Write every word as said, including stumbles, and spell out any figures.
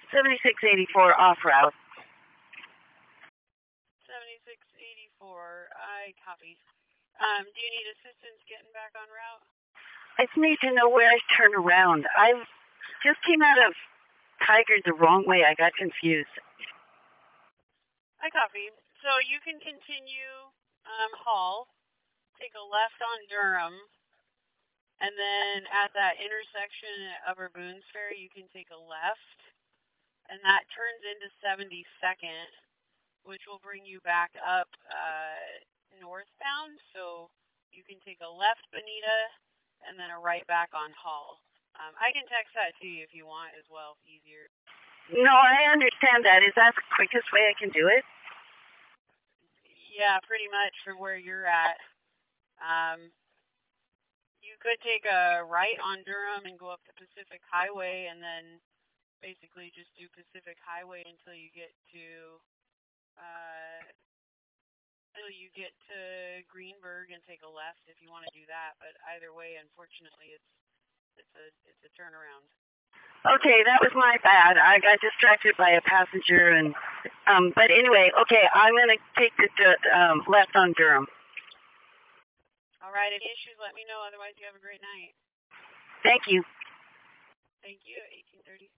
seventy-six eighty-four off route. seventy-six eighty-four, I copy. Um, do you need assistance getting back on route? I just need to know where I turn around. I just came out of Tigard the wrong way. I got confused. I copy. So you can continue um, Hall, take a left on Durham, and then at that intersection at Upper Boones Ferry, you can take a left, and that turns into seventy-second, which will bring you back up uh, northbound. So you can take a left Bonita, and then a right back on Hall. Um, I can text that to you if you want as well, if easier. No, I understand that. Is that the quickest way I can do it? Yeah, pretty much for where you're at. Um, you could take a right on Durham and go up the Pacific Highway, and then basically just do Pacific Highway until you get to uh, until you get to Greenberg and take a left if you want to do that. But either way, unfortunately, it's it's a it's a turnaround. Okay, that was my bad. I got distracted by a passenger, and um. But anyway, okay, I'm gonna take the um, left on Durham. All right. Any issues? Let me know. Otherwise, you have a great night. Thank you. Thank you. eighteen thirty.